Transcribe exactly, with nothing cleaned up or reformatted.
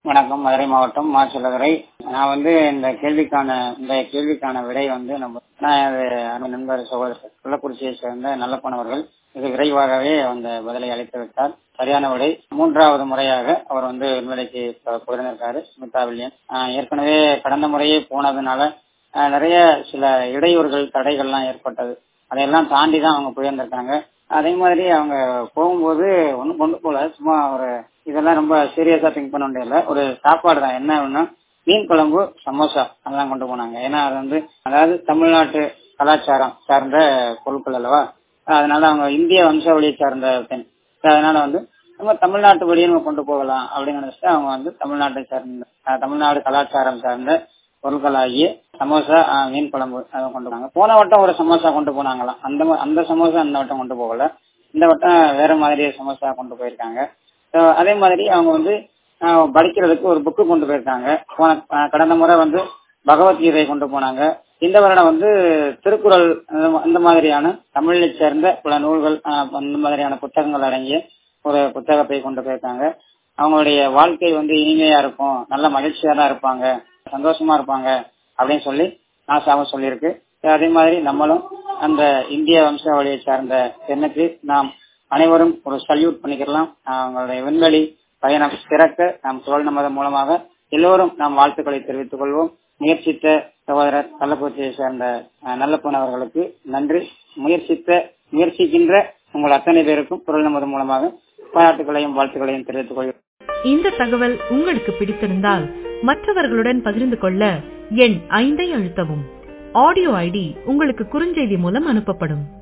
வணக்கம். மதுரை மாவட்டம் மாச்சலதுறை. நான் வந்து இந்த கேள்விக்கான இந்த கேள்விக்கான விடை வந்து நம்ம நான் அது அந்த நண்பர் சகோதரர் கள்ளக்குறிச்சியை சேர்ந்த நல்லப்பன் அவர்கள் மிக விரைவாகவே அந்த பதிலை அளித்து விட்டார். சரியான விடை. மூன்றாவது முறையாக அவர் வந்து விண்வெளிக்கு போயிருந்திருக்காரு ஸ்மிதா வில்லியன். ஏற்கனவே கடந்த முறையே போனதுனால நிறைய சில இடையூறுகள் தடைகள்லாம் ஏற்பட்டது. அதையெல்லாம் தாண்டி தான் அவங்க போயிருந்திருக்காங்க. அதே மாதிரி அவங்க போகும்போது ஒன்றும் கொண்டு போல, சும்மா ஒரு இதெல்லாம் ரொம்ப சீரியஸா திங்க் பண்ண வேண்டியதில்ல, ஒரு சாப்பாடு தான். என்ன ஒண்ணு மீன் குழம்பு, சமோசா அதெல்லாம் கொண்டு போனாங்க. ஏன்னா அது வந்து அதாவது தமிழ்நாட்டு கலாச்சாரம் சார்ந்த பொருட்கள் அல்லவா. அதனால அவங்க இந்திய வம்சாவளியை சார்ந்த பெண். அதனால வந்து நம்ம தமிழ்நாட்டு வழியை நம்ம கொண்டு போகலாம் அப்படின்னு நினைச்சிட்டு அவங்க வந்து தமிழ்நாட்டை சார்ந்த தமிழ்நாடு கலாச்சாரம் சார்ந்த பொருட்களாகிய சமோசா, மீன் குழம்பு அதை கொண்டு போனாங்க. போன வட்டம் ஒரு சமோசா கொண்டு போனாங்களாம். அந்த அந்த சமோசா இந்த வட்டம் கொண்டு போகல. இந்த வட்டம் வேற மாதிரி சமோசா கொண்டு போயிருக்காங்க. அதே மாதிரி அவங்க வந்து படிக்கிறதுக்கு ஒரு புக்கு கொண்டு போயிருக்காங்க. போன கடந்த முறை வந்து பகவத்கீதை கொண்டு போனாங்க. இந்த வருடம் வந்து திருக்குறள் அந்த மாதிரியான தமிழை சேர்ந்த பல நூல்கள் அந்த மாதிரியான புத்தகங்கள் அடங்கிய ஒரு புத்தகத்தை கொண்டு போயிருக்காங்க. அவங்களுடைய வாழ்க்கை வந்து இனிமையா இருக்கும், நல்ல மகிழ்ச்சியா தான் இருப்பாங்க, சந்தோஷமா இருப்பாங்க அப்படின்னு சொல்லி நாசாவும் சொல்லியிருக்கு. அதே மாதிரி நம்மளும் அந்த இந்திய வம்சாவளியை சார்ந்த பெண்ணுக்கு நாம் அனைவரும் ஒரு சல்யூட் பண்ணிக்கலாம். அவங்களுடைய விண்வெளி பயணம் சிறக்க நாம் குரல் நமதன் மூலமாக எல்லோரும் நாம் வாழ்த்துக்களை தெரிவித்துக் கொள்வோம். முயற்சித்த சகோதரர் கள்ளக்குறிச்சியை சேர்ந்த நல்லப்பன் அவர்களுக்கு நன்றி. முயற்சித்த முயற்சிக்கின்ற உங்கள் அத்தனை பேருக்கும் குரல் நமதன் மூலமாக பாராட்டுகளையும் வாழ்த்துக்களையும் தெரிவித்துக் கொள்கிறோம். இந்த தகவல் உங்களுக்கு பிடித்திருந்தால் மற்றவர்களுடன் பகிர்ந்து கொள்ள எண் ஐந்தை அழுத்தவும். ஆடியோ ஐடி உங்களுக்கு குறுஞ்செய்தி மூலம் அனுப்பப்படும்.